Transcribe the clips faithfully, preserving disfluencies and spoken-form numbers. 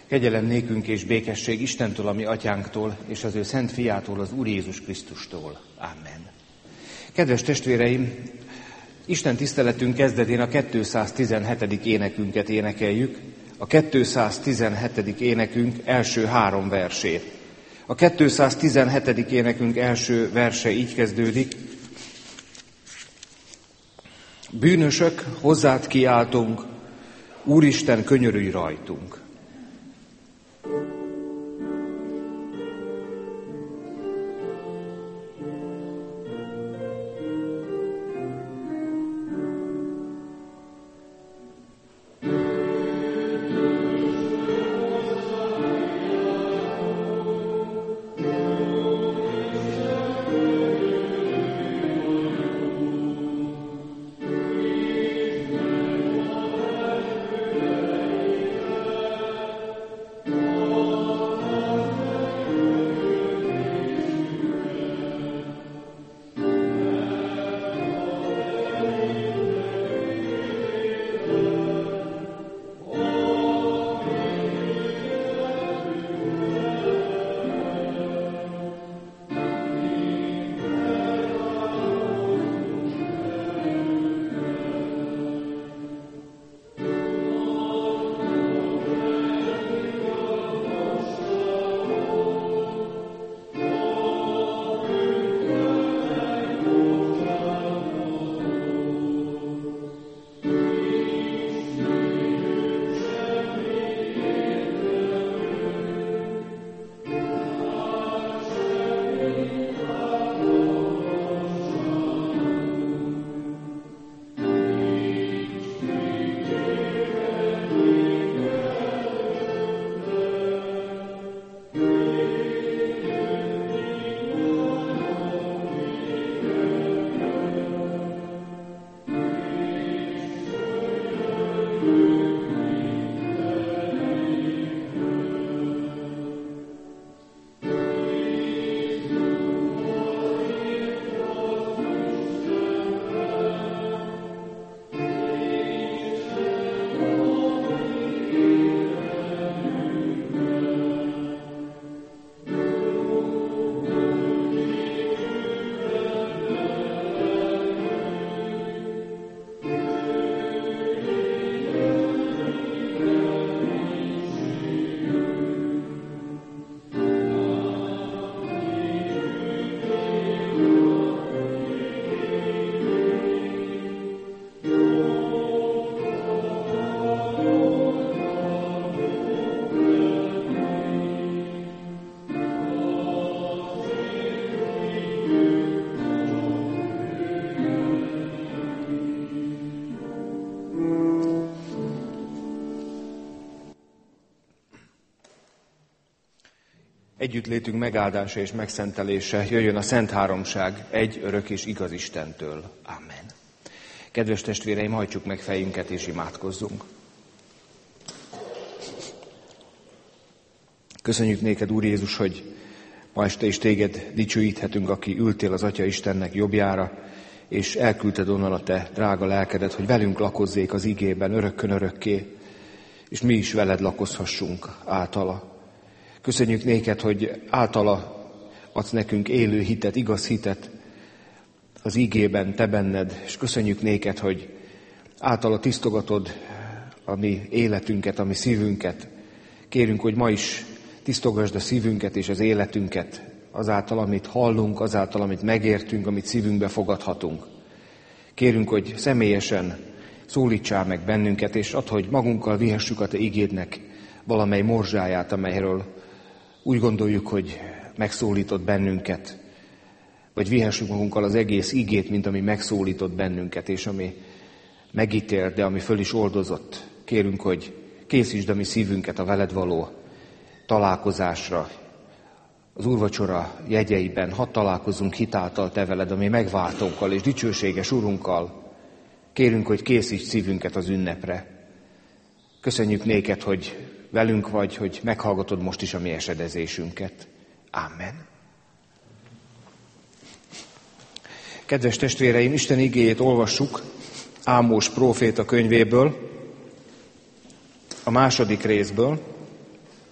Kegyelem nékünk és békesség Istentől, a mi atyánktól, és az ő szent fiától, az Úr Jézus Krisztustól. Amen. Kedves testvéreim, Isten tiszteletünk kezdetén a kétszáztizenhetedik énekünket énekeljük, a kétszáztizenhetedik énekünk első három versét. A kétszáztizenhetedik énekünk első verse így kezdődik: Bűnösök, hozzád kiáltunk, Úristen, könyörülj rajtunk. Együttlétünk megáldása és megszentelése jöjjön a Szent Háromság egy örök és igaz Istentől. Amen. Kedves testvéreim, hajtsuk meg fejünket és imádkozzunk. Köszönjük néked, Úr Jézus, hogy ma este is téged dicsőíthetünk, aki ültél az Atya Istennek jobbjára, és elküldted onnan a te drága lelkedet, hogy velünk lakozzék az igében örökkön örökké, és mi is veled lakozhassunk általa. Köszönjük néked, hogy általa adsz nekünk élő hitet, igaz hitet az igében, te benned, és köszönjük néked, hogy általa tisztogatod a mi életünket, a mi szívünket. Kérünk, hogy ma is tisztogasd a szívünket és az életünket azáltal, amit hallunk, azáltal, amit megértünk, amit szívünkbe fogadhatunk. Kérünk, hogy személyesen szólítsál meg bennünket, és add, hogy magunkkal vihessük a te igédnek valamely morzsáját, amelyről úgy gondoljuk, hogy megszólított bennünket, vagy vihessük magunkkal az egész igét, mint ami megszólított bennünket, és ami megítél, de ami föl is oldozott. Kérünk, hogy készítsd a mi szívünket a veled való találkozásra. Az úrvacsora jegyeiben hadd találkozzunk hitáltal te veled, ami megváltónkkal és dicsőséges Urunkkal. Kérünk, hogy készítsd szívünket az ünnepre. Köszönjük néked, hogy velünk vagy, hogy meghallgatod most is a mi esedezésünket. Amen. Kedves testvéreim, Isten igéjét olvassuk Ámós próféta könyvéből, a második részből,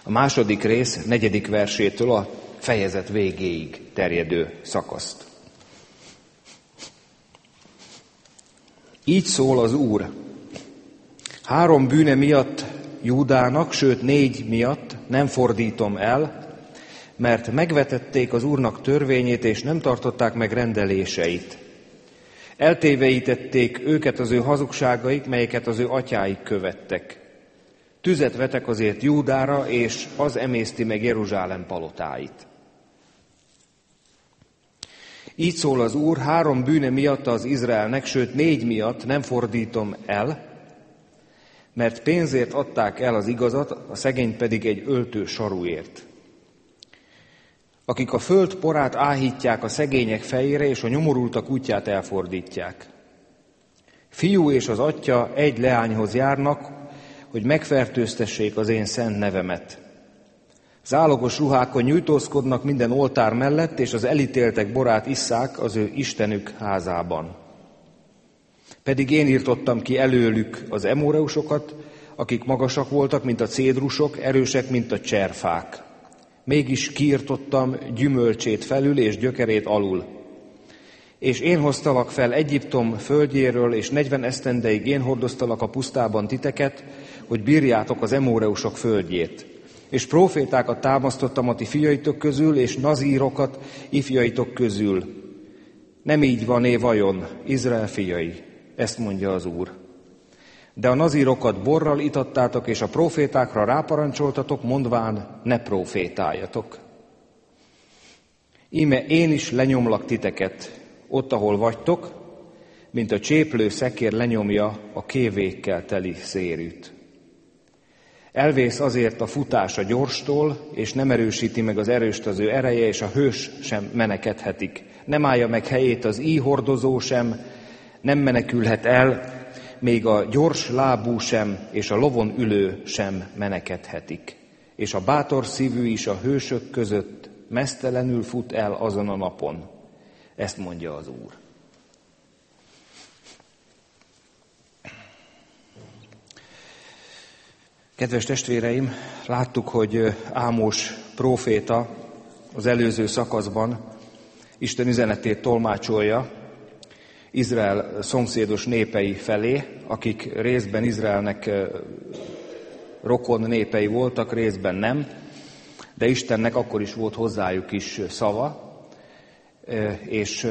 a második rész negyedik versétől a fejezet végéig terjedő szakaszt. Így szól az Úr: három bűne miatt Júdának, sőt négy miatt nem fordítom el, mert megvetették az Úrnak törvényét, és nem tartották meg rendeléseit. Eltéveítették őket az ő hazugságaik, melyeket az ő atyáik követtek. Tüzet vetek azért Júdára, és az emészti meg Jeruzsálem palotáit. Így szól az Úr: három bűne miatt az Izraelnek, sőt négy miatt nem fordítom el, mert pénzért adták el az igazat, a szegény pedig egy öltő saruért. Akik a föld porát áhítják a szegények fejére, és a nyomorultak útját elfordítják. Fiú és az atya egy leányhoz járnak, hogy megfertőztessék az én szent nevemet. Zálogos ruhákon nyújtózkodnak minden oltár mellett, és az elítéltek borát isszák az ő Istenük házában. Pedig én írtottam ki előlük az emóreusokat, akik magasak voltak, mint a cédrusok, erősek, mint a cserfák. Mégis kiirtottam gyümölcsét felül és gyökerét alul. És én hoztalak fel Egyiptom földjéről, és negyven esztendeig én hordoztalak a pusztában titeket, hogy bírjátok az emóreusok földjét. És prófétákat támasztottam a ti fiaitok közül, és nazírokat ifjaitok közül. Nem így van-e vajon, Izrael fiai? Ezt mondja az Úr. De a nazírokat borral itattátok, és a prófétákra ráparancsoltatok, mondván, ne prófétáljatok. Íme én is lenyomlak titeket, ott, ahol vagytok, mint a cséplő szekér lenyomja a kévékkel teli szérűt. Elvész azért a futás a gyorstól, és nem erősíti meg az erőst az ő ereje, és a hős sem menekedhetik. Nem állja meg helyét az íjhordozó sem, nem menekülhet el, még a gyors lábú sem, és a lovon ülő sem menekedhetik. És a bátor szívű is a hősök között meztelenül fut el azon a napon. Ezt mondja az Úr. Kedves testvéreim, láttuk, hogy Ámos próféta az előző szakaszban Isten üzenetét tolmácsolja Izrael szomszédos népei felé, akik részben Izraelnek rokon népei voltak, részben nem, de Istennek akkor is volt hozzájuk is szava, és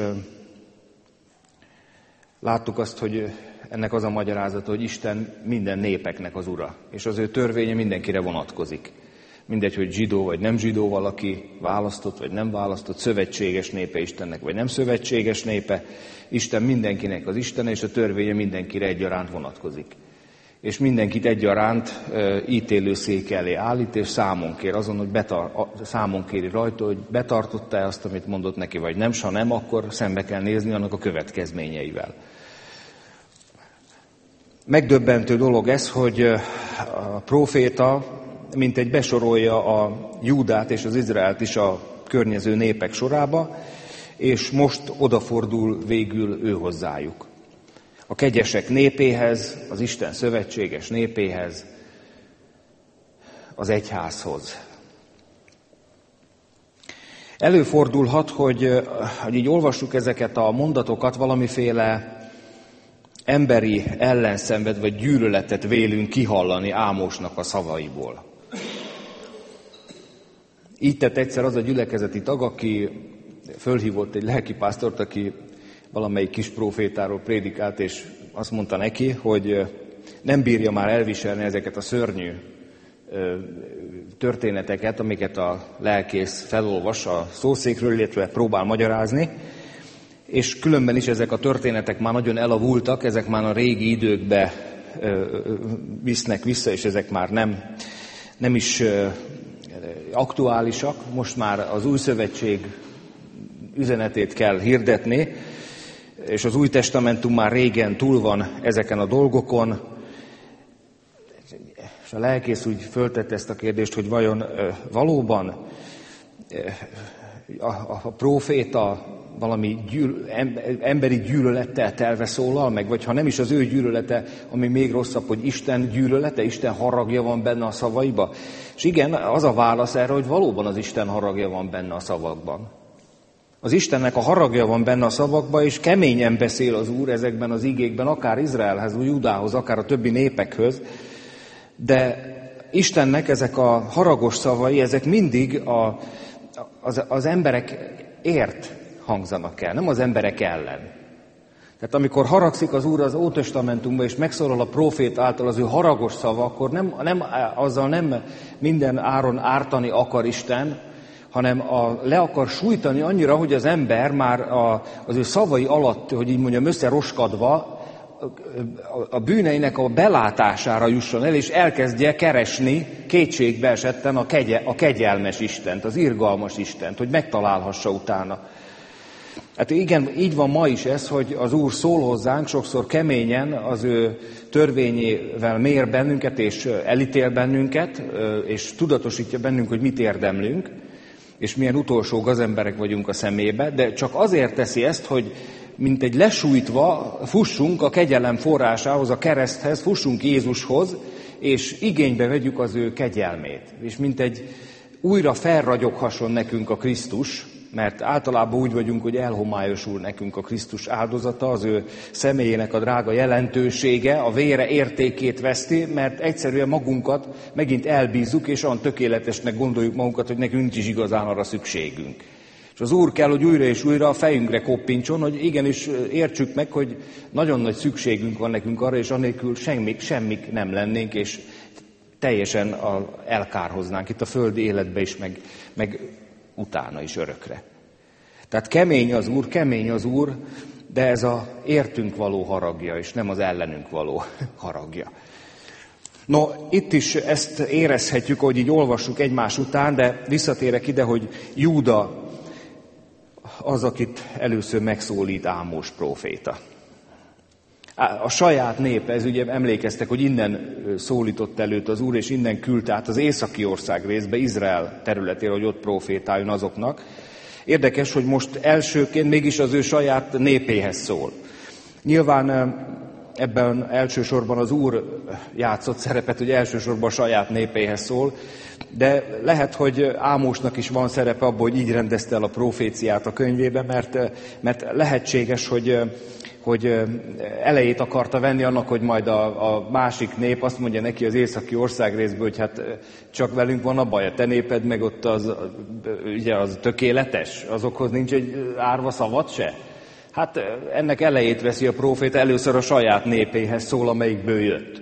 láttuk azt, hogy ennek az a magyarázata, hogy Isten minden népeknek az ura, és az ő törvénye mindenkire vonatkozik. Mindegy, hogy zsidó vagy nem zsidó valaki, választott vagy nem választott, szövetséges népe Istennek vagy nem szövetséges népe, Isten mindenkinek az Istene, és a törvénye mindenkire egyaránt vonatkozik. És mindenkit egyaránt e, ítélőszék elé állít, és számon kér azon, hogy betar, a, számon kéri rajta, hogy betartotta-e azt, amit mondott neki, vagy nem, s ha nem, akkor szembe kell nézni annak a következményeivel. Megdöbbentő dolog ez, hogy a próféta mint egy besorolja a Júdát és az Izraelt is a környező népek sorába, és most odafordul végül ő hozzájuk. A kegyesek népéhez, az Isten szövetséges népéhez, az egyházhoz. Előfordulhat, hogy, hogy így olvassuk ezeket a mondatokat, valamiféle emberi ellenszenved vagy gyűlöletet vélünk kihallani Ámosnak a szavaiból. Így tett egyszer az a gyülekezeti tag, aki fölhívott egy lelkipásztort, aki valamelyik kis prófétáról prédikált, és azt mondta neki, hogy nem bírja már elviselni ezeket a szörnyű történeteket, amiket a lelkész felolvas a szószékről, illetve próbál magyarázni, és különben is ezek a történetek már nagyon elavultak, ezek már a régi időkbe visznek vissza, és ezek már nem, nem is aktuálisak. Most már az új szövetség üzenetét kell hirdetni, és az új testamentum már régen túl van ezeken a dolgokon. És a lelkész úgy föltette ezt a kérdést, hogy vajon valóban a, a próféta valami gyűl, emberi gyűlölettel telve szólal meg, vagy ha nem is az ő gyűlölete, ami még rosszabb, hogy Isten gyűlölete, Isten haragja van benne a szavaiba. És igen, az a válasz erre, hogy valóban az Isten haragja van benne a szavakban. Az Istennek a haragja van benne a szavakban, és keményen beszél az Úr ezekben az igékben, akár Izraelhez, vagy Judához, akár a többi népekhöz, de Istennek ezek a haragos szavai, ezek mindig a, az, az emberekért hangzanak el, nem az emberek ellen. Tehát amikor haragszik az Úr az Ótestamentumban, és megszólal a prófét által az ő haragos szava, akkor nem, nem, azzal nem minden áron ártani akar Isten, hanem a, le akar sújtani annyira, hogy az ember már a, az ő szavai alatt, hogy így mondjam, összeroskadva, a bűneinek a belátására jusson el, és elkezdje keresni kétségbe esetten a, kegye, a kegyelmes Istent, az irgalmas Istent, hogy megtalálhassa utána. Hát igen, így van ma is ez, hogy az Úr szól hozzánk, sokszor keményen az ő törvényével mér bennünket, és elítél bennünket, és tudatosítja bennünk, hogy mit érdemlünk, és milyen utolsó gazemberek vagyunk a szemébe, de csak azért teszi ezt, hogy mint egy lesújtva fussunk a kegyelem forrásához, a kereszthez, fussunk Jézushoz, és igénybe vegyük az ő kegyelmét. És mint egy újra felragyoghasson nekünk a Krisztus, mert általában úgy vagyunk, hogy elhomályosul nekünk a Krisztus áldozata, az ő személyének a drága jelentősége, a vére értékét veszti, mert egyszerűen magunkat megint elbízzuk, és olyan tökéletesnek gondoljuk magunkat, hogy nekünk nincs is igazán arra szükségünk. És az Úr kell, hogy újra és újra a fejünkre koppintson, hogy igenis értsük meg, hogy nagyon nagy szükségünk van nekünk arra, és anélkül semmik, semmik nem lennénk, és teljesen elkárhoznánk itt a földi életbe is, meg, meg utána is örökre. Tehát kemény az Úr, kemény az Úr, de ez az értünk való haragja, és nem az ellenünk való haragja. No, itt is ezt érezhetjük, hogy így olvassuk egymás után, de visszatérek ide, hogy Júda az, akit először megszólít Ámós próféta. A saját nép, ez ugye emlékeztek, hogy innen szólított előtt az Úr, és innen küldte át az északi ország részbe, Izrael területére, hogy ott prófétáljon azoknak. Érdekes, hogy most elsőként mégis az ő saját népéhez szól. Nyilván ebben elsősorban az Úr játszott szerepet, hogy elsősorban a saját népéhez szól, de lehet, hogy Ámósnak is van szerepe abban, hogy így rendezte el a proféciát a könyvében, mert, mert lehetséges, hogy, hogy elejét akarta venni annak, hogy majd a, a másik nép azt mondja neki az északi országrészből, hogy hát csak velünk van a baj, a te néped meg ott az, ugye az tökéletes, azokhoz nincs egy árva szavad se. Hát ennek elejét veszi a próféta, először a saját népéhez szól, amelyikből jött.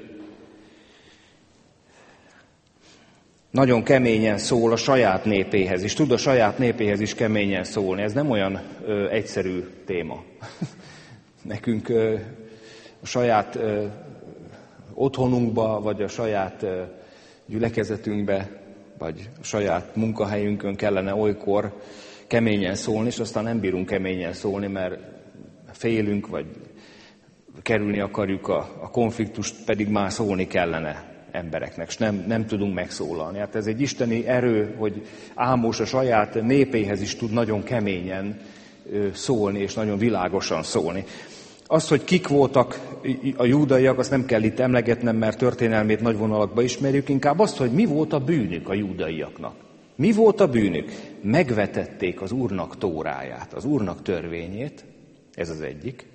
Nagyon keményen szól a saját népéhez, és tud a saját népéhez is keményen szólni. Ez nem olyan ö, egyszerű téma. Nekünk ö, a saját ö, otthonunkba, vagy a saját ö, gyülekezetünkbe, vagy a saját munkahelyünkön kellene olykor keményen szólni, és aztán nem bírunk keményen szólni, mert félünk, vagy kerülni akarjuk a, a konfliktust, pedig már szólni kellene embereknek, és nem, nem tudunk megszólalni. Hát ez egy isteni erő, hogy Ámós a saját népéhez is tud nagyon keményen szólni, és nagyon világosan szólni. Az, hogy kik voltak a júdaiak, azt nem kell itt emlegetnem, mert történelmét nagy vonalakba ismerjük, inkább azt, hogy mi volt a bűnük a júdaiaknak. Mi volt a bűnük? Megvetették az Úrnak tóráját, az Úrnak törvényét, ez az egyik.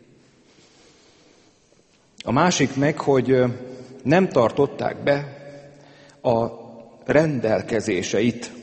A másik meg, hogy nem tartották be a rendelkezéseit.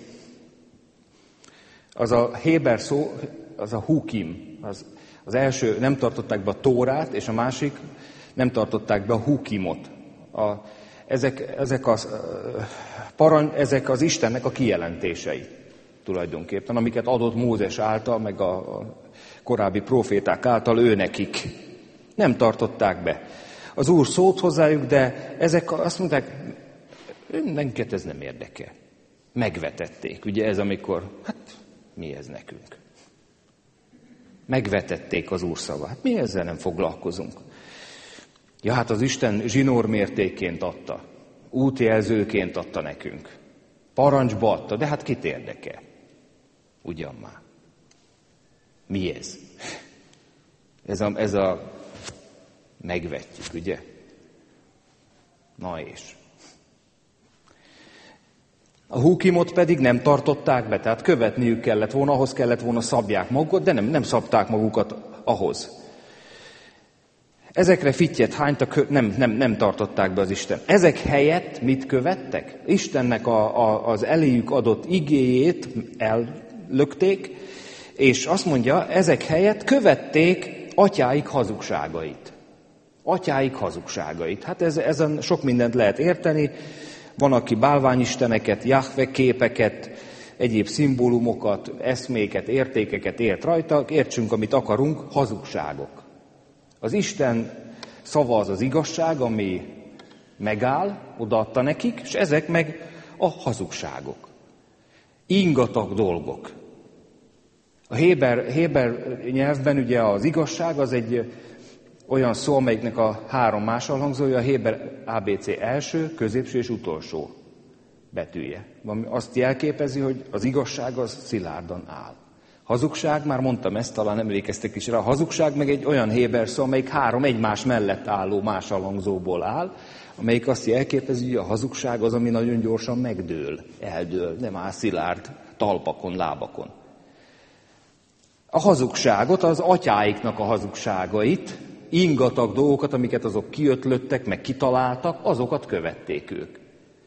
Az a héber szó, az a hukim, az, az első nem tartották be a tórát, és a másik nem tartották be a hukimot. A, ezek, ezek, az, parancs, ezek az Istennek a kijelentései tulajdonképpen, amiket adott Mózes által, meg a, a korábbi proféták által ő nekik. Nem tartották be. Az Úr szólt hozzájuk, de ezek azt mondták, minket ez nem érdekel. Megvetették. Ugye ez amikor, hát mi ez nekünk? Megvetették az Úr szavát. Mi ezzel nem foglalkozunk? Ja, hát az Isten zsinórmértékként adta. Útjelzőként adta nekünk. Parancsba adta, de hát kit érdekel? Ugyan már. Mi ez? Ez a, ez a megvetjük, ugye? Na és? A húkimot pedig nem tartották be, tehát követniük kellett volna, ahhoz kellett volna szabják magukat, de nem, nem szabták magukat ahhoz. Ezekre fittyet hánytak, nem, nem, nem tartották be az Isten. Ezek helyett mit követtek? Istennek a, a, az eléjük adott igéjét ellökték, és azt mondja, ezek helyett követték atyáik hazugságait. Atyáik hazugságait. Hát ez, ezen sok mindent lehet érteni. Van, aki bálványisteneket, Jahve képeket, egyéb szimbólumokat, eszméket, értékeket ért rajta, értsünk, amit akarunk, hazugságok. Az Isten szava az az igazság, ami megáll, odaadta nekik, és ezek meg a hazugságok. Ingatag dolgok. A héber, héber nyelvben ugye az igazság az egy olyan szó, amelyiknek a három másalhangzója, a héber á bé cé első, középső és utolsó betűje. Azt jelképezi, hogy az igazság az szilárdan áll. Hazugság, már mondtam ezt, talán emlékeztek is rá, a hazugság meg egy olyan héber szó, amelyik három egymás mellett álló másalhangzóból áll, amelyik azt jelképezi, hogy a hazugság az, ami nagyon gyorsan megdől, eldől, nem áll szilárd talpakon, lábakon. A hazugságot, az atyáiknak a hazugságait, ingatag dolgokat, amiket azok kiötlöttek, meg kitaláltak, azokat követték ők.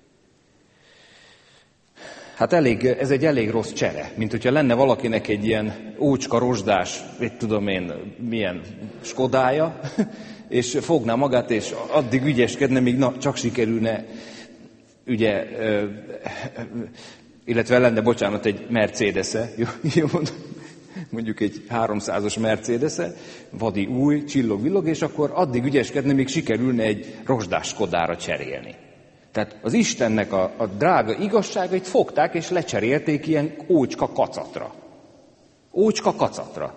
Hát elég, ez egy elég rossz csere, mint hogyha lenne valakinek egy ilyen ócska, rozsdás, mit tudom én, milyen Skodája, és fogná magát, és addig ügyeskedne, míg na, csak sikerülne, ugye, illetve lenne, bocsánat, egy Mercedes-e, jó, jó mondom, mondjuk egy háromszázas Mercedes-e, vadi új, csillog-villog, és akkor addig ügyeskedne, míg sikerülne egy rozsdás Skodára cserélni. Tehát az Istennek a, a drága igazságait fogták, és lecserélték ilyen ócska kacatra. Ócska kacatra.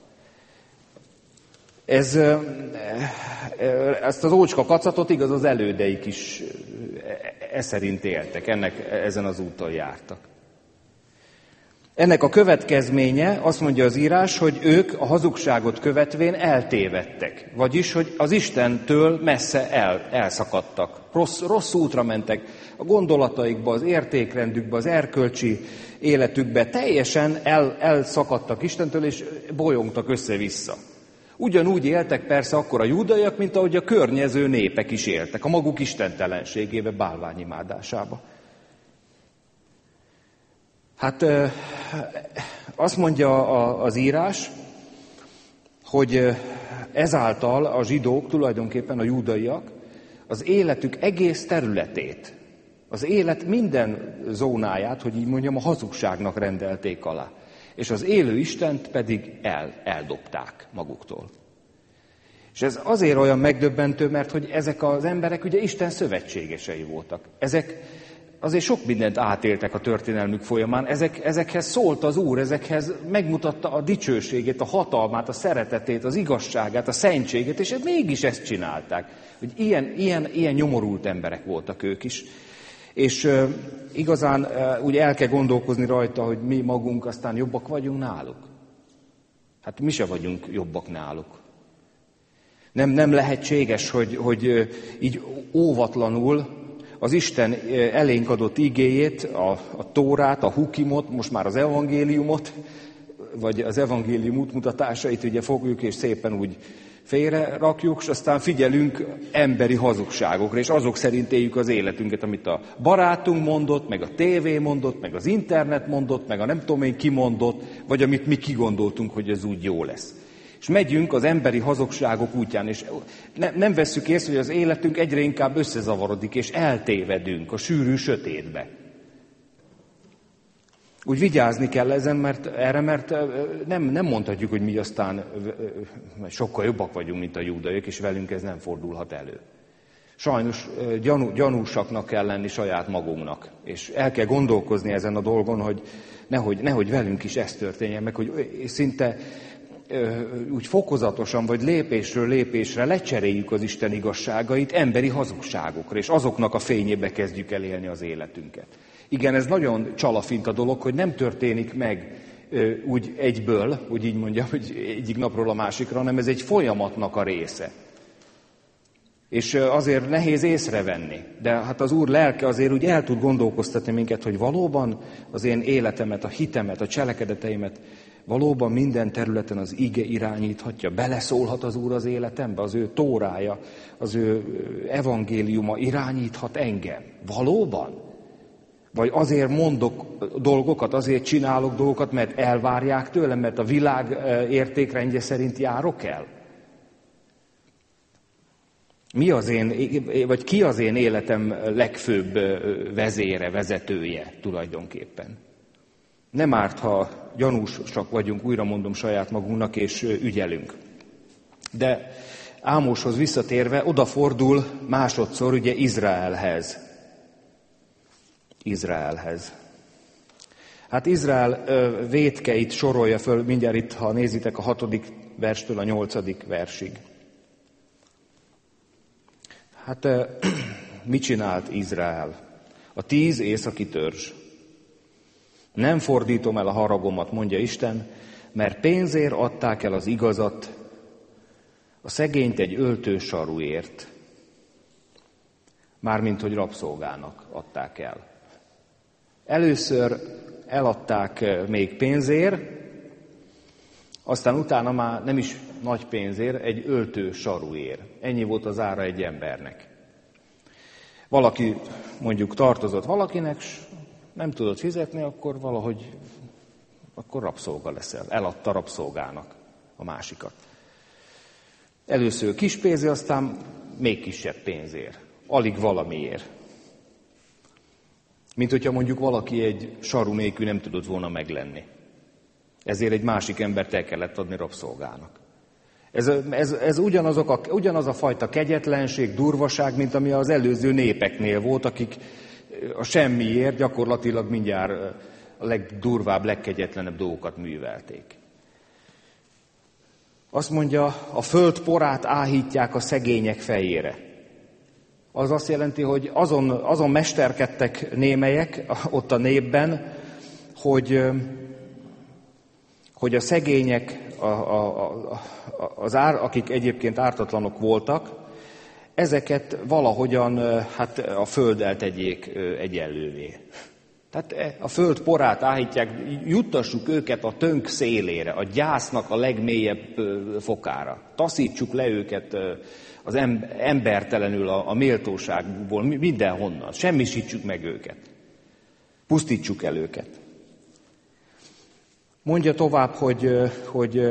Ez, ezt az ócska kacatot igaz az elődeik is e szerint éltek, ennek, ezen az úton jártak. Ennek a következménye, azt mondja az írás, hogy ők a hazugságot követvén eltévedtek. Vagyis, hogy az Istentől messze el, elszakadtak. Rossz, rossz útra mentek a gondolataikba, az értékrendükbe, az erkölcsi életükbe. Teljesen el, elszakadtak Istentől, és bolyongtak össze-vissza. Ugyanúgy éltek persze akkor a júdaiak, mint ahogy a környező népek is éltek, a maguk istentelenségébe, bálványimádásába. Hát azt mondja az írás, hogy ezáltal a zsidók, tulajdonképpen a júdaiak, az életük egész területét, az élet minden zónáját, hogy így mondjam, a hazugságnak rendelték alá. És az élő Istent pedig el, eldobták maguktól. És ez azért olyan megdöbbentő, mert hogy ezek az emberek ugye Isten szövetségesei voltak. Ezek azért sok mindent átéltek a történelmük folyamán, ezek, ezekhez szólt az Úr, ezekhez megmutatta a dicsőségét, a hatalmát, a szeretetét, az igazságát, a szentségét, és mégis ezt csinálták. Hogy ilyen, ilyen, ilyen nyomorult emberek voltak ők is. És uh, igazán uh, úgy el kell gondolkozni rajta, hogy mi magunk aztán jobbak vagyunk náluk. Hát mi se vagyunk jobbak náluk. Nem, nem lehetséges, hogy, hogy uh, így óvatlanul az Isten elénk adott igéjét, a, a Tórát, a Hukimot, most már az evangéliumot, vagy az evangélium útmutatásait ugye fogjuk, és szépen úgy félre rakjuk, és aztán figyelünk emberi hazugságokra, és azok szerint éljük az életünket, amit a barátunk mondott, meg a tévé mondott, meg az internet mondott, meg a nem tudom én ki mondott, vagy amit mi kigondoltunk, hogy ez úgy jó lesz. És megyünk az emberi hazugságok útján, és ne, nem vesszük észre, hogy az életünk egyre inkább összezavarodik, és eltévedünk a sűrű sötétbe. Úgy vigyázni kell ezen, mert erre, mert nem, nem mondhatjuk, hogy mi aztán sokkal jobbak vagyunk, mint a júdaiak, és velünk ez nem fordulhat elő. Sajnos gyanú, gyanúsaknak kell lenni saját magunknak, és el kell gondolkozni ezen a dolgon, hogy nehogy, nehogy velünk is ez történjen meg, hogy szinte úgy fokozatosan, vagy lépésről lépésre lecseréljük az Isten igazságait emberi hazugságokra, és azoknak a fényébe kezdjük el élni az életünket. Igen, ez nagyon csalafinta dolog, hogy nem történik meg úgy egyből, úgy így mondjam, hogy egyik napról a másikra, hanem ez egy folyamatnak a része. És azért nehéz észrevenni, de hát az Úr lelke azért úgy el tud gondolkoztatni minket, hogy valóban az én életemet, a hitemet, a cselekedeteimet valóban minden területen az ige irányíthatja, beleszólhat az Úr az életembe, az ő tórája, az ő evangéliuma irányíthat engem. Valóban? Vagy azért mondok dolgokat, azért csinálok dolgokat, mert elvárják tőlem, mert a világ értékrendje szerint járok el? Mi az én, vagy ki az én életem legfőbb vezére, vezetője tulajdonképpen? Nem árt, ha gyanúsak vagyunk, újra mondom saját magunknak, és ügyelünk. De Ámoshoz visszatérve odafordul másodszor ugye Izraelhez. Izraelhez. Hát Izrael vétkeit sorolja föl, mindjárt itt, ha nézitek a hatodik verstől a nyolcadik versig. Hát mit csinált Izrael? A tíz északi törzs. Nem fordítom el a haragomat, mondja Isten, mert pénzért adták el az igazat, a szegényt egy öltősarúért. Mármint, hogy rabszolgának adták el. Először eladták még pénzért, aztán utána már nem is nagy pénzért, egy öltősarúért. Ennyi volt az ára egy embernek. Valaki mondjuk tartozott valakinek, s nem tudott fizetni, akkor valahogy akkor rabszolga leszel. Eladta rabszolgának a másikat. Először kis pénzért, aztán még kisebb pénzért. Alig valamiért. Mint hogyha mondjuk valaki egy saru nélkül nem tudott volna meglenni. Ezért egy másik embert el kellett adni rabszolgának. Ez, ez, ez ugyanazok a, ugyanaz a fajta kegyetlenség, durvaság, mint ami az előző népeknél volt, akik a semmiért gyakorlatilag mindjárt a legdurvább, legkegyetlenebb dolgokat művelték. Azt mondja, a föld porát áhítják a szegények fejére. Az azt jelenti, hogy azon, azon mesterkedtek némelyek ott a népben, hogy, hogy a szegények, a, a, a, az ár, akik egyébként ártatlanok voltak, ezeket valahogyan hát a földdel tegyék egyenlővé. Tehát a föld porát áhítják, juttassuk őket a tönk szélére, a gyásznak a legmélyebb fokára. Taszítsuk le őket az embertelenül a, a méltóságból, mindenhonnan. Semmisítsük meg őket. Pusztítsuk el őket. Mondja tovább, hogy, hogy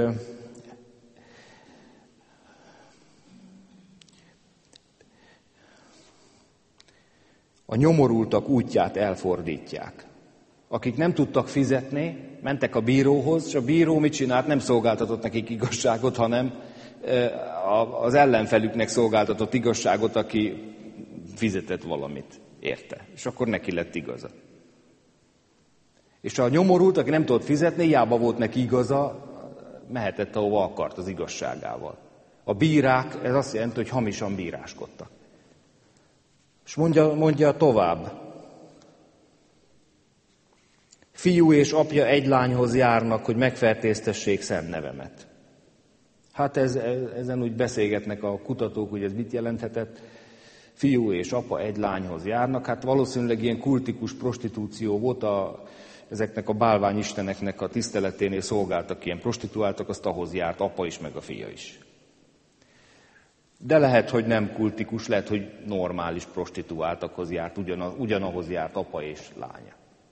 a nyomorultak útját elfordítják. Akik nem tudtak fizetni, mentek a bíróhoz, és a bíró mit csinált? Nem szolgáltatott nekik igazságot, hanem az ellenfelüknek szolgáltatott igazságot, aki fizetett valamit érte. És akkor neki lett igaza. És a nyomorult, aki nem tudott fizetni, hiába volt neki igaza, mehetett, ahova akart az igazságával. A bírák, ez azt jelenti, hogy hamisan bíráskodtak. És mondja, mondja tovább. Fiú és apja egy lányhoz járnak, hogy megfertőztessék szent nevemet. Hát ez, ezen úgy beszélgetnek a kutatók, hogy ez mit jelenthetett. Fiú és apa egy lányhoz járnak. Hát valószínűleg ilyen kultikus prostitúció volt, a, ezeknek a bálványisteneknek a tiszteleténél szolgáltak ilyen prostituáltak, azt ahhoz járt apa is, meg a fia is. De lehet, hogy nem kultikus, lehet, hogy normális prostituáltakhoz járt, ugyanaz, ugyanahoz járt apa és lánya.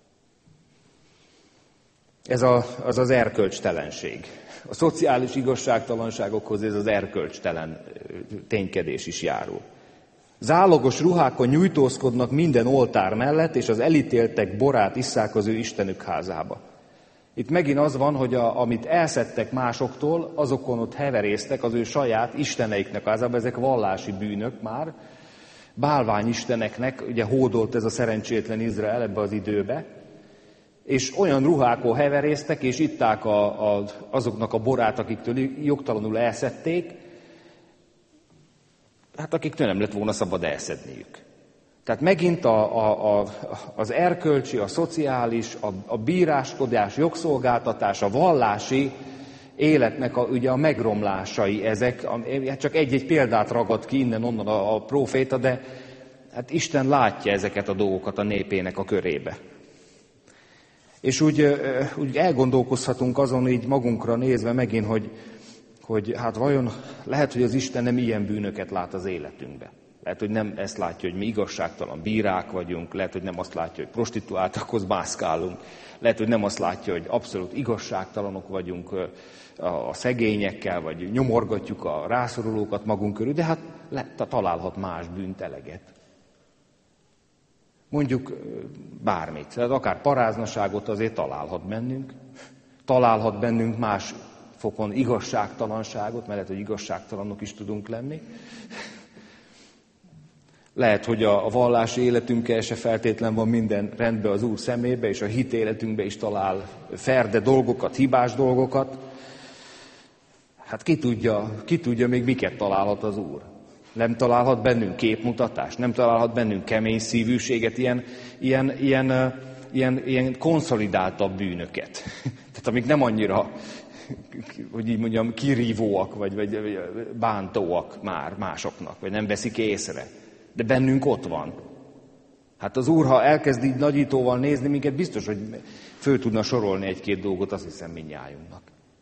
Ez a, az az erkölcstelenség. A szociális igazságtalanságokhoz ez az erkölcstelen ténykedés is járul. Zálogos ruhákon nyújtózkodnak minden oltár mellett, és az elítéltek borát isszák az ő istenük házába. Itt megint az van, hogy a, amit elszedtek másoktól, azokon ott heverésztek az ő saját isteneiknek házába, ezek vallási bűnök már, bálványisteneknek, ugye hódolt ez a szerencsétlen Izrael ebbe az időbe, és olyan ruhákon heverésztek, és itták a, a, azoknak a borát, akiktől jogtalanul elszedték, hát akiktől nem lett volna szabad elszedniük. Tehát megint a, a, a, az erkölcsi, a szociális, a, a bíráskodás, jogszolgáltatás, a vallási életnek a, ugye a megromlásai ezek. Csak egy-egy példát ragad ki innen-onnan a, a próféta, de hát Isten látja ezeket a dolgokat a népének a körébe. És úgy, úgy elgondolkozhatunk azon így magunkra nézve megint, hogy, hogy hát vajon lehet, hogy az Isten nem ilyen bűnöket lát az életünkbe. Lehet, hogy nem ezt látja, hogy mi igazságtalan bírák vagyunk, lehet, hogy nem azt látja, hogy prostituáltakhoz mászkálunk, lehet, hogy nem azt látja, hogy abszolút igazságtalanok vagyunk a szegényekkel, vagy nyomorgatjuk a rászorulókat magunk körül, de hát lehet, találhat más bűnt eleget. Mondjuk bármit, tehát akár paráznaságot azért találhat bennünk, találhat bennünk más fokon igazságtalanságot, mert lehet, hogy igazságtalanok is tudunk lenni. Lehet, hogy a vallási életünkkel se feltétlen van minden rendben az Úr szemébe, és a hit életünkbe is talál ferde dolgokat, hibás dolgokat. Hát ki tudja, ki tudja még miket találhat az Úr. Nem találhat bennünk képmutatást, nem találhat bennünk kemény szívűséget, ilyen, ilyen, ilyen, ilyen, ilyen konszolidáltabb bűnöket. Tehát amik nem annyira, hogy így mondjam, kirívóak, vagy, vagy bántóak már másoknak, vagy nem veszik észre. De bennünk ott van. Hát az Úr, ha elkezd így nagyítóval nézni minket, biztos, hogy föl tudna sorolni egy-két dolgot, azt hiszem mindnyájunknak.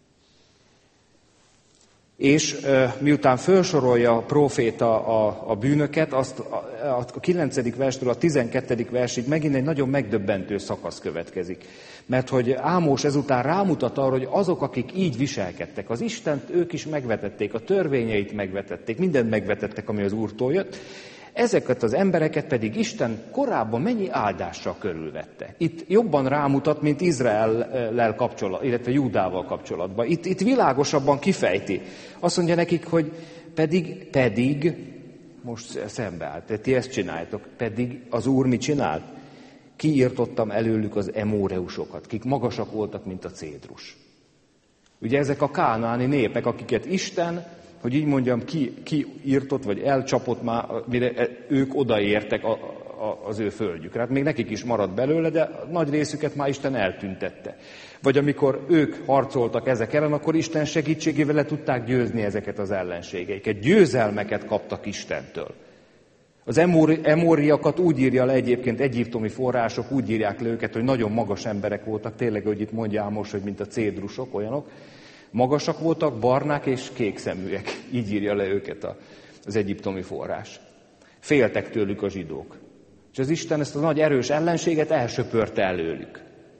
És e, miután felsorolja a próféta a, a bűnöket, azt a, a kilencedik verstől a tizenkettedik versig megint egy nagyon megdöbbentő szakasz következik. Mert hogy Ámós ezután rámutat arra, hogy azok, akik így viselkedtek, az Istent ők is megvetették, a törvényeit megvetették, mindent megvetettek, ami az Úrtól jött, ezeket az embereket pedig Isten korábban mennyi áldással körülvette. Itt jobban rámutat, mint Izraellel kapcsolatban, illetve Júdával kapcsolatban. Itt, itt világosabban kifejti. Azt mondja nekik, hogy pedig, pedig, most szembeállt, tehát ti ezt csináljátok, pedig az Úr mit csinált? Kiirtottam előlük az emóreusokat, kik magasak voltak, mint a cédrus. Ugye ezek a kánaáni népek, akiket Isten, hogy így mondjam, ki, ki írtott, vagy elcsapott már, mire ők odaértek a, a, az ő földjükre. Hát még nekik is maradt belőle, de nagy részüket már Isten eltüntette. Vagy amikor ők harcoltak ezek ellen, akkor Isten segítségével le tudták győzni ezeket az ellenségeiket. Győzelmeket kaptak Istentől. Az emóri, emóriakat úgy írja le egyébként egyiptomi források, úgy írják le őket, hogy nagyon magas emberek voltak, tényleg, hogy itt mondja Ámos, hogy mint a cédrusok, olyanok. Magasak voltak, barnák és kékszeműek. Így írja le őket az egyiptomi forrás. Féltek tőlük a zsidók. És az Isten ezt a nagy erős ellenséget elsöpörte előlük.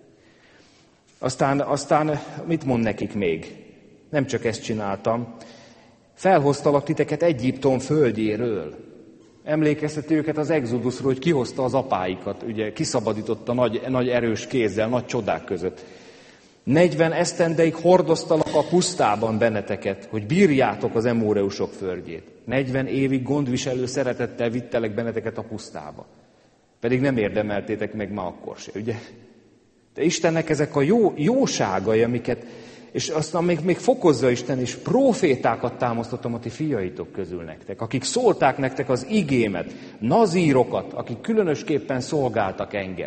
Aztán, aztán mit mond nekik még? Nem csak ezt csináltam. Felhoztalak titeket Egyiptom földjéről. Emlékezteti őket az Exodusról, hogy kihozta az apáikat, ugye kiszabadította nagy, nagy erős kézzel, nagy csodák között. negyven esztendeig hordoztalak a pusztában benneteket, hogy bírjátok az emóreusok földjét. negyven évig gondviselő szeretettel vittelek benneteket a pusztába. Pedig nem érdemeltétek meg ma akkor se, ugye? De Istennek ezek a jó, jóságai, amiket, és aztán még, még fokozza Isten, és prófétákat támasztottam a ti fiaitok közül nektek, akik szólták nektek az igémet, nazírokat, akik különösképpen szolgáltak engem.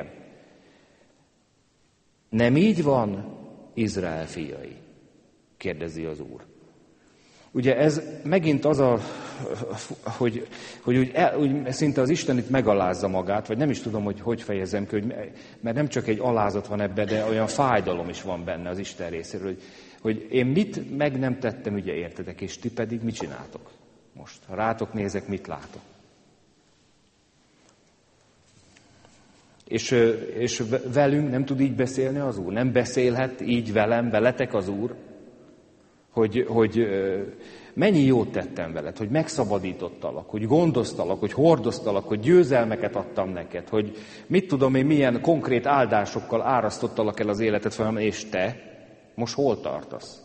Nem így van, Izrael fiai? Kérdezi az Úr. Ugye ez megint az a, hogy, hogy úgy, el, úgy szinte az Isten itt megalázza magát, vagy nem is tudom, hogy hogy fejezem ki, hogy, mert nem csak egy alázat van ebben, de olyan fájdalom is van benne az Isten részéről, hogy, hogy én mit meg nem tettem, ugye értetek, és ti pedig mit csináltok most? Ha rátok nézek, mit látok? És, és velünk nem tud így beszélni az Úr? Nem beszélhet így velem, veletek az Úr? Hogy, hogy mennyi jót tettem veled, hogy megszabadítottalak, hogy gondoztalak, hogy hordoztalak, hogy győzelmeket adtam neked, hogy mit tudom én, milyen konkrét áldásokkal árasztottalak el az életet folyamán, és te most hol tartasz?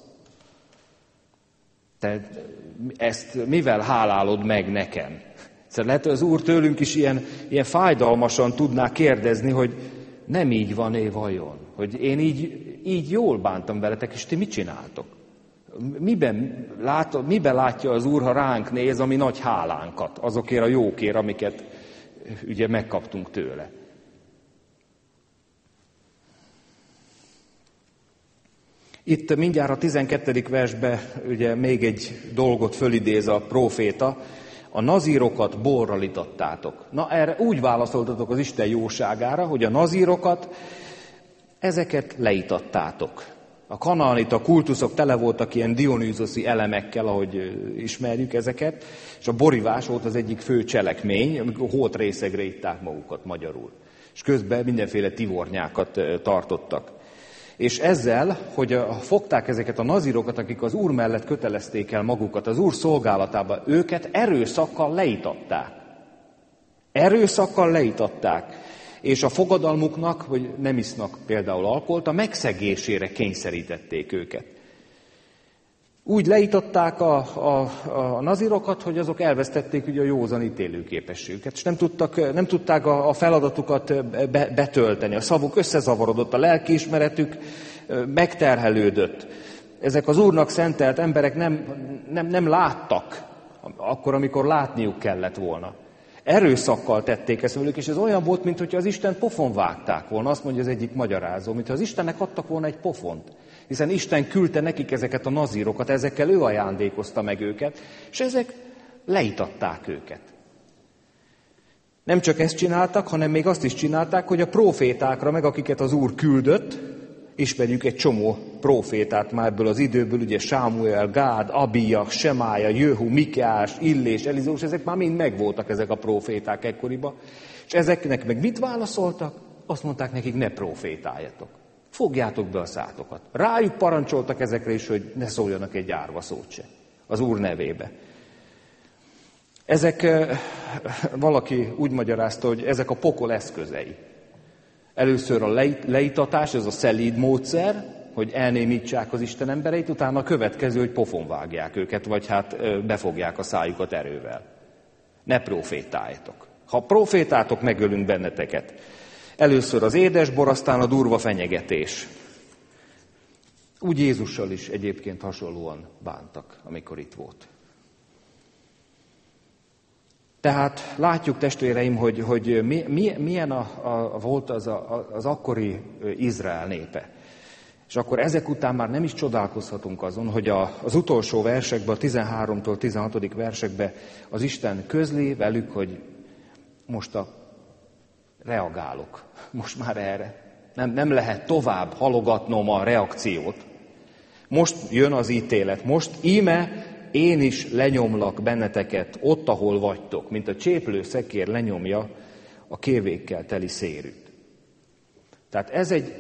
Te ezt mivel hálálod meg nekem? Szóval lehet, hogy az Úr tőlünk is ilyen, ilyen fájdalmasan tudná kérdezni, hogy nem így van-e vajon? Hogy én így, így jól bántam veletek, és ti mit csináltok? Miben, lát, miben látja az Úr, ha ránk néz a mi nagy hálánkat, azokért a jókért, amiket ugye megkaptunk tőle. Itt mindjárt a tizenkettedik versben ugye még egy dolgot fölidéz a próféta, a nazírokat borral itattátok. Na erre úgy válaszoltatok az Isten jóságára, hogy a nazírokat, ezeket leitattátok. A kanaanita kultuszok tele voltak ilyen dionűzoszi elemekkel, ahogy ismerjük ezeket, és a borivás volt az egyik fő cselekmény, amikor hót részegre itták magukat magyarul. És közben mindenféle tivornyákat tartottak. És ezzel, hogy fogták ezeket a nazirokat, akik az Úr mellett kötelezték el magukat, az Úr szolgálatába, őket erőszakkal leitatták. Erőszakkal leitatták. És a fogadalmuknak, hogy nem isznak például alkoholt, a megszegésére kényszerítették őket. Úgy leítatták a, a, a nazirokat, hogy azok elvesztették ugye a józan ítélőképességüket, és nem, tudtak, nem tudták a, a feladatukat be, betölteni. A szavuk összezavarodott, a lelkiismeretük megterhelődött. Ezek az Úrnak szentelt emberek nem, nem, nem láttak akkor, amikor látniuk kellett volna. Erőszakkal tették ezt velük, és ez olyan volt, mintha az Isten pofon vágták volna, azt mondja az egyik magyarázó, mintha az Istennek adtak volna egy pofont. Hiszen Isten küldte nekik ezeket a nazírokat, ezekkel ő ajándékozta meg őket, és ezek leitatták őket. Nem csak ezt csináltak, hanem még azt is csinálták, hogy a prófétákra, meg akiket az Úr küldött, ismerjük egy csomó prófétát már ebből az időből, ugye Sámuel, Gád, Abija, Semája, Jöhu, Mikeás, Illés, Elizós, ezek már mind megvoltak ezek a próféták ekkoriban. És ezeknek meg mit válaszoltak? Azt mondták nekik, ne prófétáljatok. Fogjátok be a szátokat. Rájuk parancsoltak ezekre is, hogy ne szóljanak egy árva szót se az Úr nevébe. Ezek, valaki úgy magyarázta, hogy ezek a pokol eszközei. Először a leítatás, ez a szelíd módszer, hogy elnémítsák az Isten embereit, utána a következő, hogy pofon vágják őket, vagy hát befogják a szájukat erővel. Ne profétáljatok. Ha profétátok, megölünk benneteket. Először az édesbor, aztán a durva fenyegetés. Úgy Jézussal is egyébként hasonlóan bántak, amikor itt volt. Tehát látjuk, testvéreim, hogy, hogy mi, mi, milyen a, a, volt az, a, az akkori Izrael népe. És akkor ezek után már nem is csodálkozhatunk azon, hogy a, az utolsó versekben, a tizenháromtól tizenhatodik versekben az Isten közli velük, hogy most a reagálok. Most már erre. Nem, nem lehet tovább halogatnom a reakciót. Most jön az ítélet. Most íme én is lenyomlak benneteket ott, ahol vagytok, mint a cséplő szekér lenyomja a kérvékkel teli szérűt. Tehát ez egy,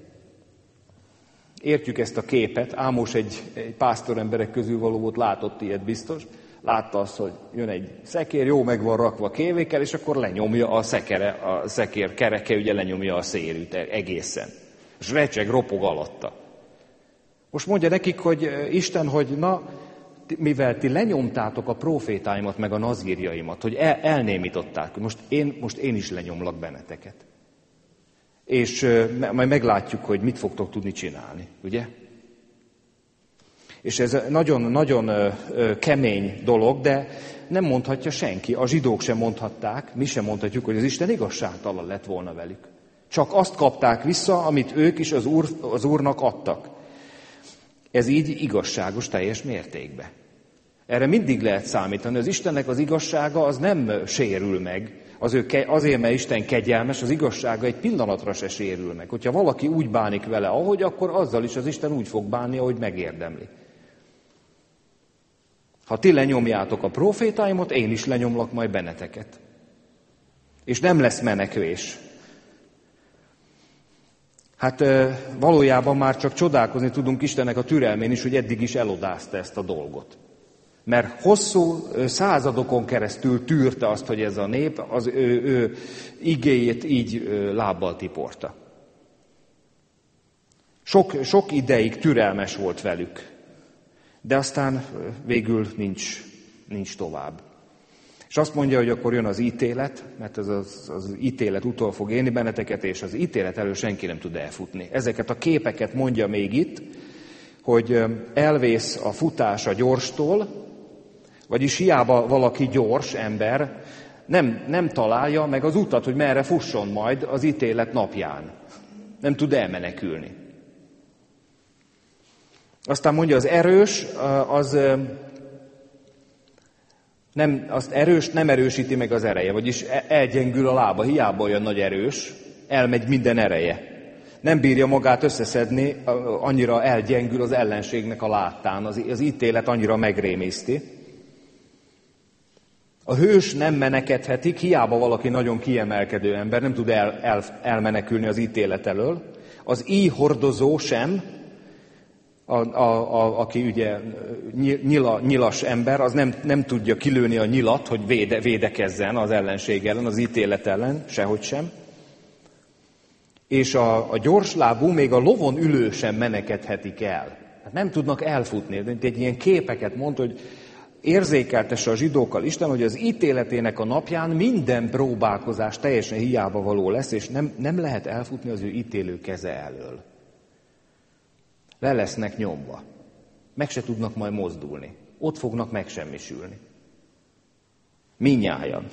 értjük ezt a képet, Ámos egy, egy pásztoremberek közül való volt, látott ilyet biztos, látta azt, hogy jön egy szekér, jó meg van rakva kévékkel, és akkor lenyomja a szekere, a szekér kereke, ugye lenyomja a szérűt egészen. És recseg, ropog alatta. Most mondja nekik, hogy Isten, hogy na, mivel ti lenyomtátok a prófétáimat, meg a nazírjaimat, hogy el, elnémították, most én, most én is lenyomlak benneteket. És uh, majd meglátjuk, hogy mit fogtok tudni csinálni, ugye? És ez nagyon-nagyon uh, kemény dolog, de nem mondhatja senki. A zsidók sem mondhatták, mi sem mondhatjuk, hogy az Isten igazságtalan lett volna velük. Csak azt kapták vissza, amit ők is az, úr, az Úrnak adtak. Ez így igazságos teljes mértékben. Erre mindig lehet számítani. Az Istennek az igazsága az nem sérül meg. Az ő, azért, mert Isten kegyelmes, az igazsága egy pillanatra se sérül meg. Hogyha valaki úgy bánik vele, ahogy, akkor azzal is az Isten úgy fog bánni, ahogy megérdemli. Ha ti lenyomjátok a prófétáimot, én is lenyomlak majd benneteket. És nem lesz menekvés. Hát valójában már csak csodálkozni tudunk Istennek a türelmén is, hogy eddig is elodázta ezt a dolgot. Mert hosszú századokon keresztül tűrte azt, hogy ez a nép az ő, ő igéjét így lábbal tiporta. Sok, sok ideig türelmes volt velük, de aztán végül nincs, nincs tovább. És azt mondja, hogy akkor jön az ítélet, mert ez az, az ítélet utol fog élni benneteket, és az ítélet elől senki nem tud elfutni. Ezeket a képeket mondja még itt, hogy elvész a futás a gyorstól, vagyis hiába valaki gyors ember, nem, nem találja meg az utat, hogy merre fusson majd az ítélet napján. Nem tud elmenekülni. Aztán mondja, az erős, az nem, az erős nem erősíti meg az ereje, vagyis elgyengül a lába, hiába olyan nagy erős, elmegy minden ereje. Nem bírja magát összeszedni, annyira elgyengül az ellenségnek a láttán, az, az ítélet annyira megrémiszti. A hős nem menekedhetik, hiába valaki nagyon kiemelkedő ember, nem tud el, el, elmenekülni az ítélet elől. Az íjhordozó sem, a, a, a, aki ugye nyila, nyilas ember, az nem, nem tudja kilőni a nyilat, hogy véde, védekezzen az ellenség ellen, az ítélet ellen, sehogy sem. És a, a gyorslábú, még a lovon ülő sem menekedhetik el. Hát nem tudnak elfutni. De egy ilyen képeket mond, hogy érzékeltesse a zsidókkal Isten, hogy az ítéletének a napján minden próbálkozás teljesen hiába való lesz, és nem, nem lehet elfutni az ő ítélő keze elől. Le lesznek nyomva. Meg se tudnak majd mozdulni. Ott fognak megsemmisülni. Mindnyájan.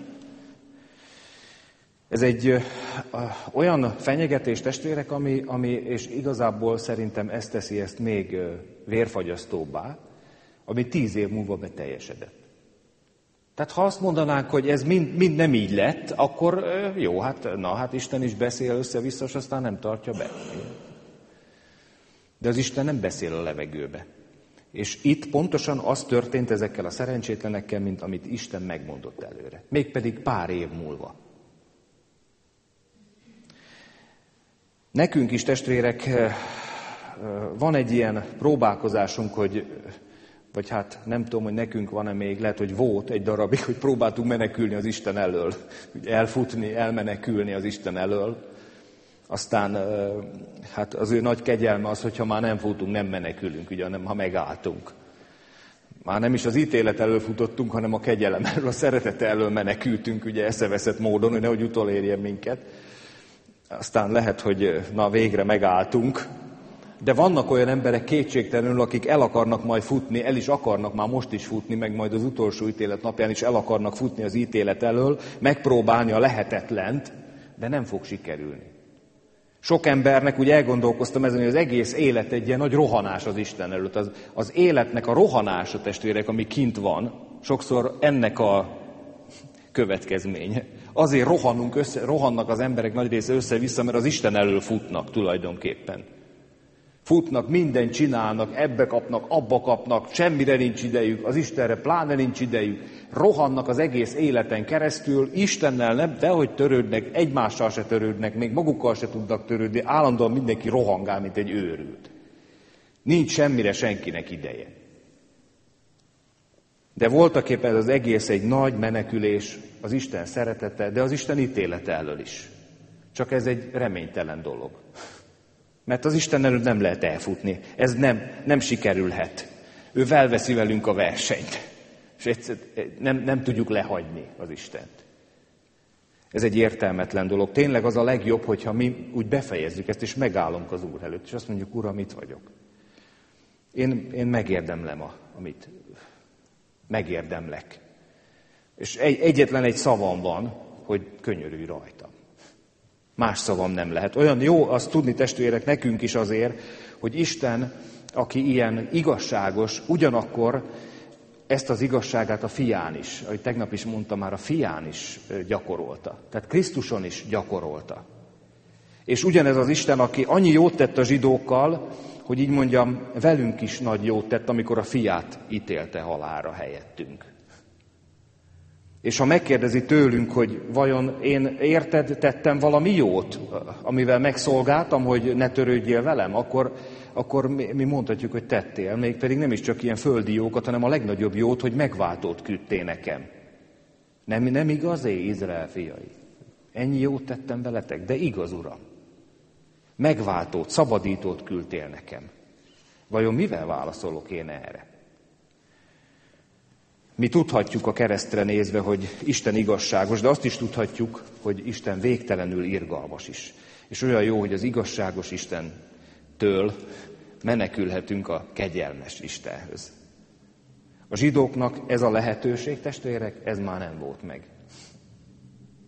Ez egy ö, ö, olyan fenyegetés, testvérek, ami, ami, és igazából szerintem ez teszi ezt még ö, vérfagyasztóbbá, ami tíz év múlva beteljesedett. Tehát ha azt mondanánk, hogy ez mind, mind nem így lett, akkor ö, jó, hát na, hát Isten is beszél össze-vissza, és aztán nem tartja be. De az Isten nem beszél a levegőbe. És itt pontosan az történt ezekkel a szerencsétlenekkel, mint amit Isten megmondott előre. Mégpedig pár év múlva. Nekünk is, testvérek, van egy ilyen próbálkozásunk, hogy, vagy hát nem tudom, hogy nekünk van-e még, lehet, hogy volt egy darabig, hogy próbáltunk menekülni az Isten elől, elfutni, elmenekülni az Isten elől. Aztán hát az ő nagy kegyelme az, hogyha már nem futunk, nem menekülünk, ugye, hanem ha megálltunk. Már nem is az ítélet elől futottunk, hanem a kegyelem elől, a szeretete elől menekültünk, ugye eszeveszett módon, hogy nehogy utolérjen minket. Aztán lehet, hogy na végre megálltunk, de vannak olyan emberek kétségtelenül, akik el akarnak majd futni, el is akarnak már most is futni, meg majd az utolsó ítélet napján is el akarnak futni az ítélet elől, megpróbálni a lehetetlent, de nem fog sikerülni. Sok embernek úgy elgondolkoztam ezen, hogy az egész élet egy ilyen nagy rohanás az Isten előtt. Az, az életnek a rohanása, testvérek, ami kint van, sokszor ennek a következménye. Azért rohanunk össze, rohannak az emberek nagy része össze-vissza, mert az Isten elől futnak tulajdonképpen. Futnak, mindent csinálnak, ebbe kapnak, abba kapnak, semmire nincs idejük, az Istenre pláne nincs idejük. Rohannak az egész életen keresztül, Istennel nem, dehogy törődnek, egymással se törődnek, még magukkal se tudnak törődni, állandóan mindenki rohangál, mint egy őrült. Nincs semmire senkinek ideje. De voltaképpen az egész egy nagy menekülés az Isten szeretete, de az Isten ítélete elől is. Csak ez egy reménytelen dolog. Mert az Isten előtt nem lehet elfutni. Ez nem, nem sikerülhet. Ő felveszi velünk a versenyt. És egyszer nem, nem tudjuk lehagyni az Istent. Ez egy értelmetlen dolog. Tényleg az a legjobb, hogyha mi úgy befejezzük ezt, és megállunk az Úr előtt, és azt mondjuk, Uram, itt vagyok. Én, én megérdemlem, a, amit megérdemlek. És egy, egyetlen egy szavam van, hogy könyörülj rajtam. Más szavam nem lehet. Olyan jó azt tudni, testvérek, nekünk is azért, hogy Isten, aki ilyen igazságos, ugyanakkor ezt az igazságát a fián is, ahogy tegnap is mondtam, már a fián is gyakorolta. Tehát Krisztuson is gyakorolta. És ugyanez az Isten, aki annyi jót tett a zsidókkal, hogy így mondjam, velünk is nagy jót tett, amikor a fiát ítélte halálra helyettünk. És ha megkérdezi tőlünk, hogy vajon én érted tettem valami jót, amivel megszolgáltam, hogy ne törődjél velem, akkor, akkor mi mondhatjuk, hogy tettél. Mégpedig nem is csak ilyen földi jókat, hanem a legnagyobb jót, hogy megváltót küldtél nekem. Nem, nem igaz, é, Izrael fiai? Ennyi jót tettem veletek, de igaz, Uram. Megváltót, szabadítót küldtél nekem. Vajon mivel válaszolok én erre? Mi tudhatjuk a keresztre nézve, hogy Isten igazságos, de azt is tudhatjuk, hogy Isten végtelenül irgalmas is. És olyan jó, hogy az igazságos Istentől menekülhetünk a kegyelmes Istenhöz. A zsidóknak ez a lehetőség, testvérek, ez már nem volt meg.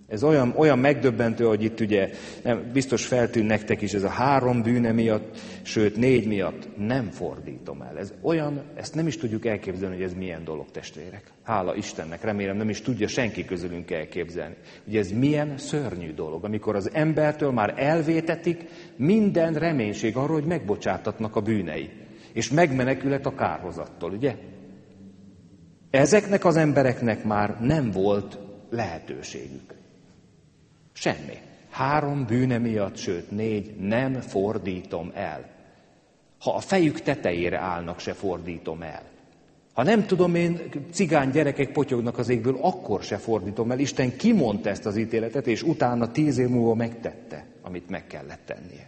Ez olyan, olyan megdöbbentő, hogy itt ugye nem, biztos feltűn nektek is ez a három bűne miatt, sőt négy miatt nem fordítom el. Ez olyan, ezt nem is tudjuk elképzelni, hogy ez milyen dolog, testvérek. Hála Istennek, remélem nem is tudja senki közülünk elképzelni. Ugye ez milyen szörnyű dolog, amikor az embertől már elvétetik minden reménység arról, hogy megbocsátatnak a bűnei, és megmenekülhet a kárhozattól, ugye? Ezeknek az embereknek már nem volt lehetőségük. Semmi. Három bűne miatt, sőt négy, nem fordítom el. Ha a fejük tetejére állnak, se fordítom el. Ha nem tudom én, cigány gyerekek potyognak az égből, akkor se fordítom el. Isten kimondta ezt az ítéletet, és utána tíz év múlva megtette, amit meg kellett tennie.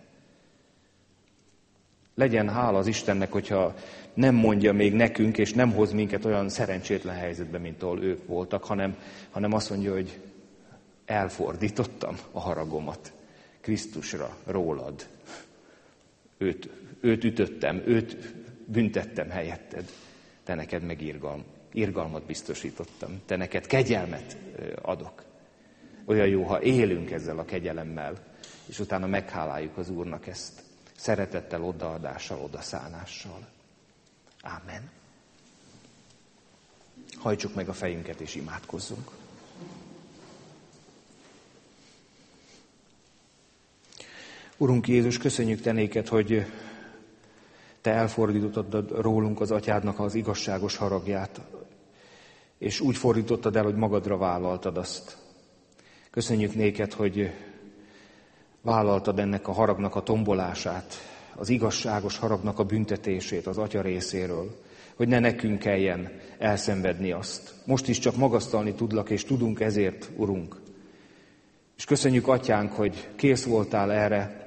Legyen hála az Istennek, hogyha nem mondja még nekünk, és nem hoz minket olyan szerencsétlen helyzetbe, mint ahol ők voltak, hanem, hanem azt mondja, hogy elfordítottam a haragomat Krisztusra, rólad. Őt, őt ütöttem, őt büntettem helyetted. Te neked meg irgalm, irgalmat biztosítottam. Te neked kegyelmet adok. Olyan jó, ha élünk ezzel a kegyelemmel, és utána megháláljuk az Úrnak ezt szeretettel, odaadással, odaszánással. Ámen. Hajtsuk meg a fejünket és imádkozzunk. Urunk Jézus, köszönjük Te néked, hogy Te elfordítottad rólunk az Atyádnak az igazságos haragját, és úgy fordítottad el, hogy magadra vállaltad azt. Köszönjük néked, hogy vállaltad ennek a haragnak a tombolását, az igazságos haragnak a büntetését az Atya részéről, hogy ne nekünk kelljen elszenvedni azt. Most is csak magasztalni tudlak, és tudunk ezért, Urunk. És köszönjük, Atyánk, hogy kész voltál erre,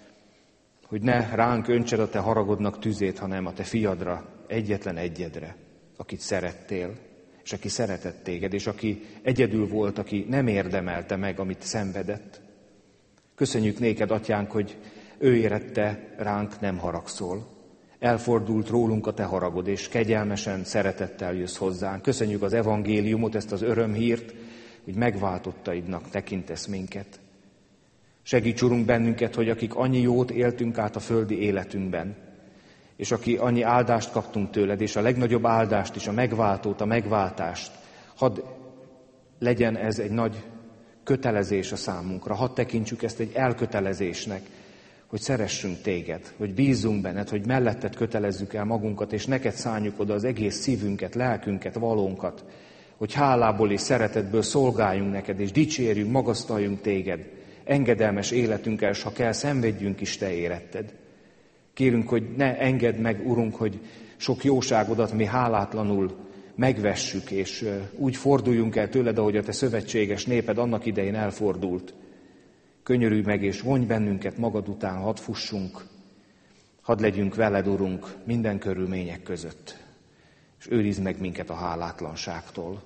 hogy ne ránk öntsed a Te haragodnak tüzét, hanem a Te fiadra, egyetlen egyedre, akit szerettél, és aki szeretett téged, és aki egyedül volt, aki nem érdemelte meg, amit szenvedett. Köszönjük néked, Atyánk, hogy ő érette ránk nem haragszol. Elfordult rólunk a Te haragod, és kegyelmesen, szeretettel jössz hozzánk. Köszönjük az evangéliumot, ezt az örömhírt, hogy megváltottaidnak tekintesz minket. Segíts, Urunk, bennünket, hogy akik annyi jót éltünk át a földi életünkben, és aki annyi áldást kaptunk tőled, és a legnagyobb áldást is, a megváltót, a megváltást, hadd legyen ez egy nagy kötelezés a számunkra, hadd tekintsük ezt egy elkötelezésnek, hogy szeressünk téged, hogy bízzunk benned, hogy melletted kötelezzük el magunkat, és neked szálljuk oda az egész szívünket, lelkünket, valónkat, hogy hálából és szeretetből szolgáljunk neked, és dicsérjünk, magasztaljunk téged, engedelmes életünkkel, s ha kell, szenvedjünk is te éretted. Kérünk, hogy ne engedd meg, Urunk, hogy sok jóságodat mi hálátlanul megvessük, és úgy forduljunk el tőled, ahogy a te szövetséges néped annak idején elfordult. Könyörülj meg, és vonj bennünket magad után, hadd fussunk, hadd legyünk veled, Urunk, minden körülmények között, és őrizd meg minket a hálátlanságtól.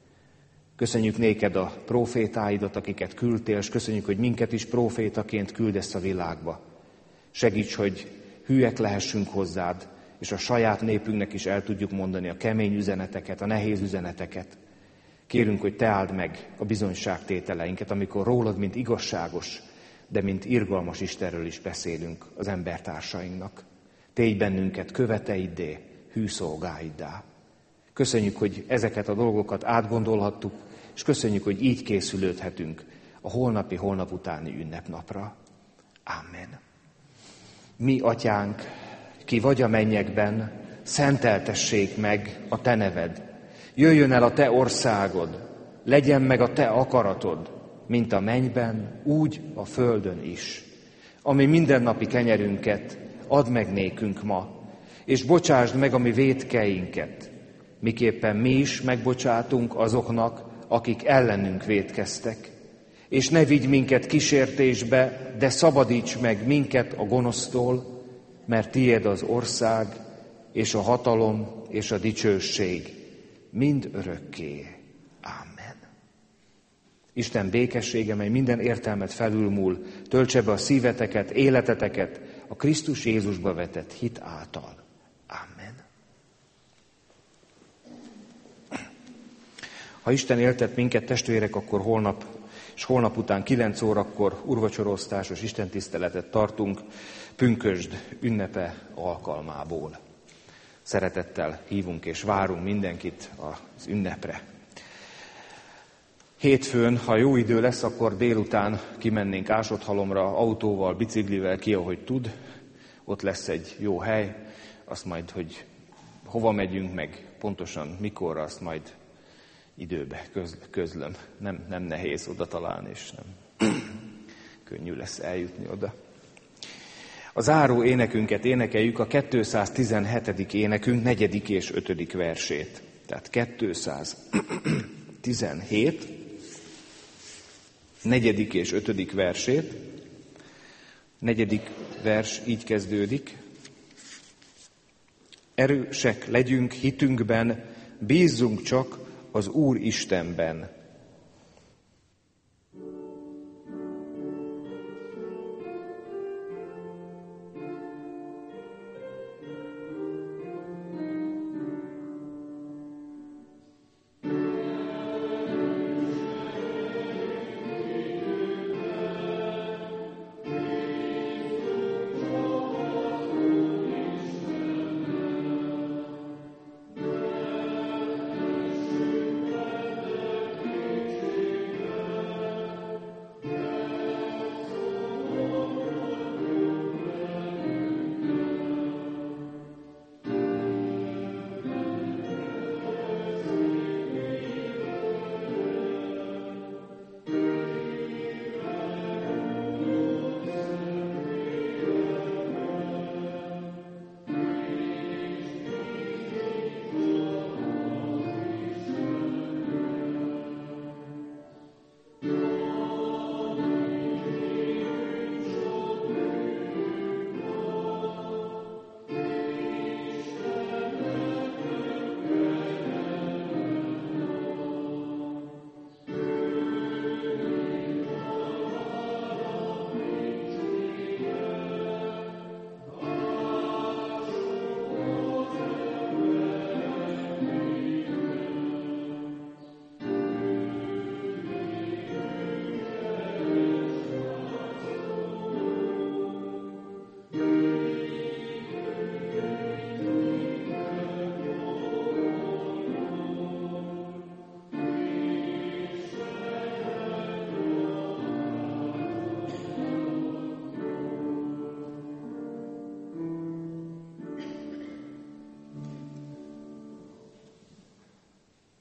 Köszönjük néked a prófétáidat, akiket küldtél, és köszönjük, hogy minket is prófétaként küldesz a világba. Segíts, hogy hűek lehessünk hozzád, és a saját népünknek is el tudjuk mondani a kemény üzeneteket, a nehéz üzeneteket. Kérünk, hogy te áld meg a bizonyságtételeinket, amikor rólad, mint igazságos, de mint irgalmas Istenről is beszélünk az embertársainknak. Tégy bennünket követeiddé, hű szolgáiddá. Köszönjük, hogy ezeket a dolgokat átgondolhattuk, és köszönjük, hogy így készülődhetünk a holnapi, holnap utáni ünnepnapra. Amen. Mi, Atyánk, ki vagy a mennyekben, szenteltessék meg a te neved. Jöjjön el a te országod, legyen meg a te akaratod, mint a mennyben, úgy a földön is. Ami mindennapi kenyerünket add meg nékünk ma, és bocsásd meg a mi vétkeinket, miképpen mi is megbocsátunk azoknak, akik ellenünk vétkeztek. És ne vigy minket kísértésbe, de szabadíts meg minket a gonosztól, mert tiéd az ország, és a hatalom, és a dicsőség, mind örökké. Amen. Isten békessége, mely minden értelmet felülmúl, töltse be a szíveteket, életeteket a Krisztus Jézusba vetett hit által. Amen. Ha Isten éltet minket, testvérek, akkor holnap és holnap után kilenc órakor úrvacsorosztásos istentiszteletet tartunk pünkösd ünnepe alkalmából. Szeretettel hívunk és várunk mindenkit az ünnepre. Hétfőn, ha jó idő lesz, akkor délután kimennénk Ásotthalomra, autóval, biciklivel, ki ahogy tud. Ott lesz egy jó hely, azt majd, hogy hova megyünk, meg pontosan mikorra, azt majd időbe közlöm. Nem, nem nehéz oda találni, és nem könnyű lesz eljutni oda. A záró énekünket énekeljük, a kétszáztizenhetedik énekünk negyedik és ötödik versét. Tehát kétszáztizenhét, negyedik és ötödik versét. Negyedik vers így kezdődik. Erősek legyünk hitünkben, bízzunk csak az Úr Istenben.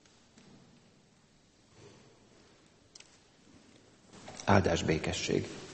Áldás békesség!